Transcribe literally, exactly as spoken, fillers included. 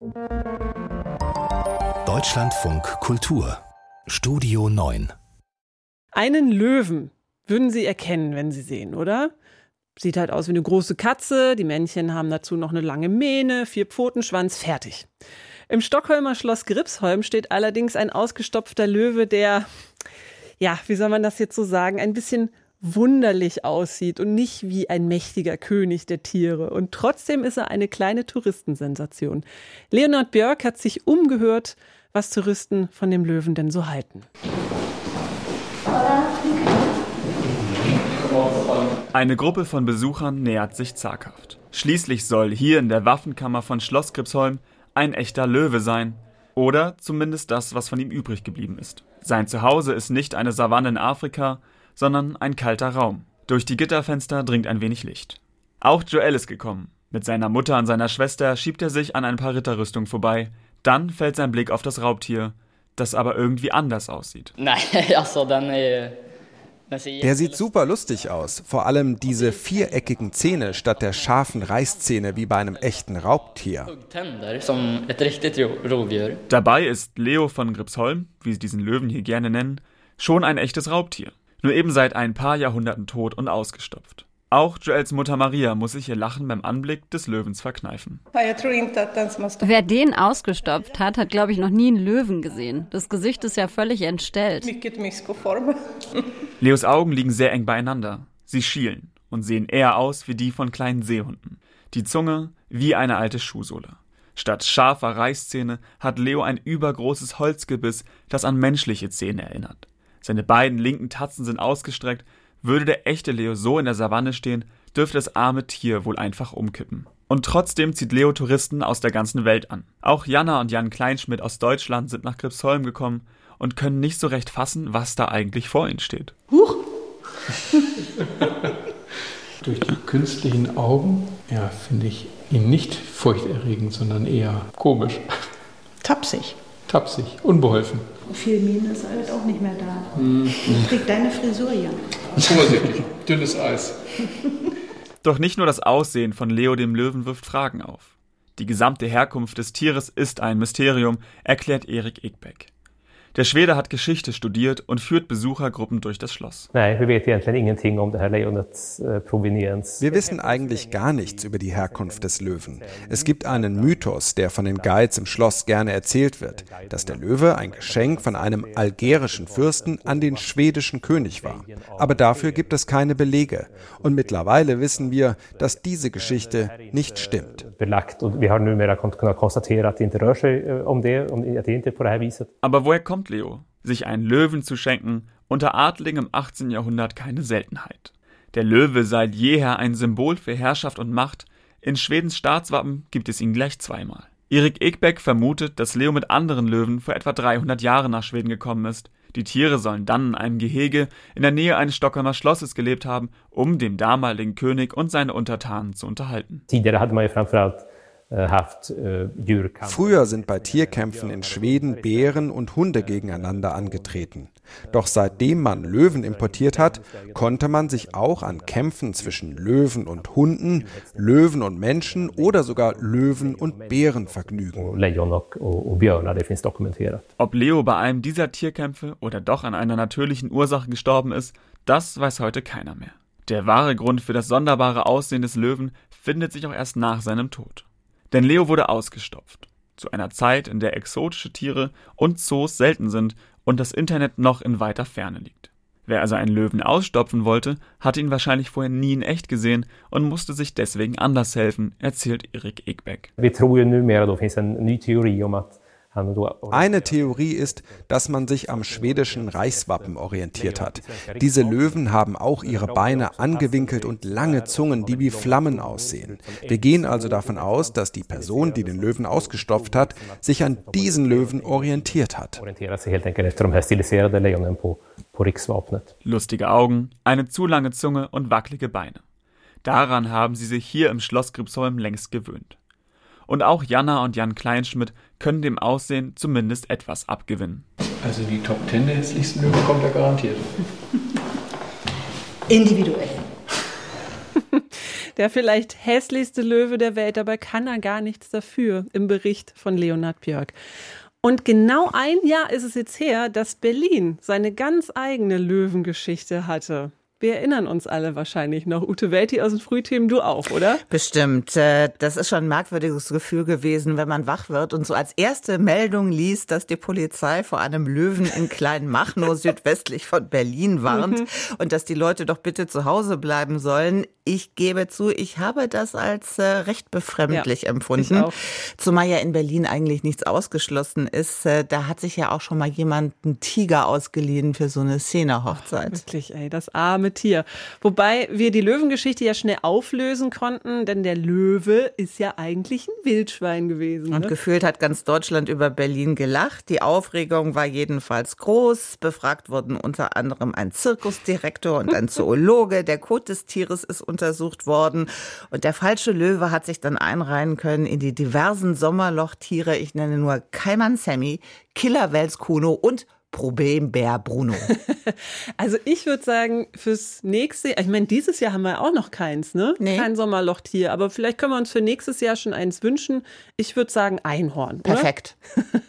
Deutschlandfunk Kultur Studio neun. Einen Löwen würden Sie erkennen, wenn Sie sehen, oder? Sieht halt aus wie eine große Katze, die Männchen haben dazu noch eine lange Mähne, vier Pfoten, Schwanz, fertig. Im Stockholmer Schloss Gripsholm steht allerdings ein ausgestopfter Löwe, der, ja, wie soll man das jetzt so sagen, ein bisschen wunderlich aussieht und nicht wie ein mächtiger König der Tiere. Und trotzdem ist er eine kleine Touristensensation. Leonard Björk hat sich umgehört, was Touristen von dem Löwen denn so halten. Eine Gruppe von Besuchern nähert sich zaghaft. Schließlich soll hier in der Waffenkammer von Schloss Gripsholm ein echter Löwe sein. Oder zumindest das, was von ihm übrig geblieben ist. Sein Zuhause ist nicht eine Savanne in Afrika, sondern ein kalter Raum. Durch die Gitterfenster dringt ein wenig Licht. Auch Joel ist gekommen. Mit seiner Mutter und seiner Schwester schiebt er sich an ein paar Ritterrüstungen vorbei. Dann fällt sein Blick auf das Raubtier, das aber irgendwie anders aussieht. Der sieht super lustig aus. Vor allem diese viereckigen Zähne statt der scharfen Reißzähne wie bei einem echten Raubtier. Dabei ist Leo von Gripsholm, wie sie diesen Löwen hier gerne nennen, schon ein echtes Raubtier. Nur eben seit ein paar Jahrhunderten tot und ausgestopft. Auch Joels Mutter Maria muss sich ihr Lachen beim Anblick des Löwens verkneifen. Wer den ausgestopft hat, hat, glaube ich, noch nie einen Löwen gesehen. Das Gesicht ist ja völlig entstellt. Leos Augen liegen sehr eng beieinander. Sie schielen und sehen eher aus wie die von kleinen Seehunden. Die Zunge wie eine alte Schuhsohle. Statt scharfer Reißzähne hat Leo ein übergroßes Holzgebiss, das an menschliche Zähne erinnert. Seine beiden linken Tatzen sind ausgestreckt. Würde der echte Leo so in der Savanne stehen, dürfte das arme Tier wohl einfach umkippen. Und trotzdem zieht Leo Touristen aus der ganzen Welt an. Auch Jana und Jan Kleinschmidt aus Deutschland sind nach Gripsholm gekommen und können nicht so recht fassen, was da eigentlich vor ihnen steht. Huch! Durch die künstlichen Augen, ja, finde ich ihn nicht furchterregend, sondern eher komisch. Tapsig. Tapsig, unbeholfen. Viel Mine ist halt auch nicht mehr da. Mhm. Trägt deine Frisur, ja. Vorsichtig, dünnes Eis. Doch nicht nur das Aussehen von Leo dem Löwen wirft Fragen auf. Die gesamte Herkunft des Tieres ist ein Mysterium, erklärt Erik Ekbeck. Der Schwede hat Geschichte studiert und führt Besuchergruppen durch das Schloss. Wir wissen eigentlich gar nichts über die Herkunft des Löwen. Es gibt einen Mythos, der von den Guides im Schloss gerne erzählt wird, dass der Löwe ein Geschenk von einem algerischen Fürsten an den schwedischen König war. Aber dafür gibt es keine Belege. Und mittlerweile wissen wir, dass diese Geschichte nicht stimmt. Aber woher kommt Leo? Sich einen Löwen zu schenken, unter Adligen im achtzehnten Jahrhundert keine Seltenheit. Der Löwe sei jeher ein Symbol für Herrschaft und Macht. In Schwedens Staatswappen gibt es ihn gleich zweimal. Erik Ekbeck vermutet, dass Leo mit anderen Löwen vor etwa dreihundert Jahren nach Schweden gekommen ist. Die Tiere sollen dann in einem Gehege in der Nähe eines Stockholmer Schlosses gelebt haben, um den damaligen König und seine Untertanen zu unterhalten. Früher sind bei Tierkämpfen in Schweden Bären und Hunde gegeneinander angetreten. Doch seitdem man Löwen importiert hat, konnte man sich auch an Kämpfen zwischen Löwen und Hunden, Löwen und Menschen oder sogar Löwen und Bären vergnügen. Ob Leo bei einem dieser Tierkämpfe oder doch an einer natürlichen Ursache gestorben ist, das weiß heute keiner mehr. Der wahre Grund für das sonderbare Aussehen des Löwen findet sich auch erst nach seinem Tod. Denn Leo wurde ausgestopft. Zu einer Zeit, in der exotische Tiere und Zoos selten sind und das Internet noch in weiter Ferne liegt. Wer also einen Löwen ausstopfen wollte, hatte ihn wahrscheinlich vorher nie in echt gesehen und musste sich deswegen anders helfen, erzählt Erik Ekbeck. Eine Theorie ist, dass man sich am schwedischen Reichswappen orientiert hat. Diese Löwen haben auch ihre Beine angewinkelt und lange Zungen, die wie Flammen aussehen. Wir gehen also davon aus, dass die Person, die den Löwen ausgestopft hat, sich an diesen Löwen orientiert hat. Lustige Augen, eine zu lange Zunge und wackelige Beine. Daran haben sie sich hier im Schloss Gripsholm längst gewöhnt. Und auch Jana und Jan Kleinschmidt können dem Aussehen zumindest etwas abgewinnen. Also die Top Ten der hässlichsten Löwen kommt da garantiert. Individuell. Der vielleicht hässlichste Löwe der Welt, dabei kann er gar nichts dafür, im Bericht von Leonhard Björk. Und genau ein Jahr ist es jetzt her, dass Berlin seine ganz eigene Löwengeschichte hatte. Wir erinnern uns alle wahrscheinlich noch. Ute Welti aus den Frühthemen, du auch, oder? Bestimmt. Das ist schon ein merkwürdiges Gefühl gewesen, wenn man wach wird und so als erste Meldung liest, dass die Polizei vor einem Löwen in Kleinmachnow südwestlich von Berlin warnt mhm. und dass die Leute doch bitte zu Hause bleiben sollen. Ich gebe zu, ich habe das als äh, recht befremdlich ja, empfunden. Ich auch. Zumal ja in Berlin eigentlich nichts ausgeschlossen ist. Äh, da hat sich ja auch schon mal jemand einen Tiger ausgeliehen für so eine Szenehochzeit. Oh, wirklich, ey, das arme Tier. Wobei wir die Löwengeschichte ja schnell auflösen konnten, denn der Löwe ist ja eigentlich ein Wildschwein gewesen. Ne? Und gefühlt hat ganz Deutschland über Berlin gelacht. Die Aufregung war jedenfalls groß. Befragt wurden unter anderem ein Zirkusdirektor und ein Zoologe. Der Kot des Tieres ist untersucht worden. Und der falsche Löwe hat sich dann einreihen können in die diversen Sommerlochtiere. Ich nenne nur Kaiman Sammy, Killerwels Kuno und Problembär Bruno. Also ich würde sagen, fürs nächste Jahr, ich meine, dieses Jahr haben wir auch noch keins, ne? Nee. Kein Sommerlochtier, aber vielleicht können wir uns für nächstes Jahr schon eins wünschen. Ich würde sagen Einhorn, oder? Perfekt.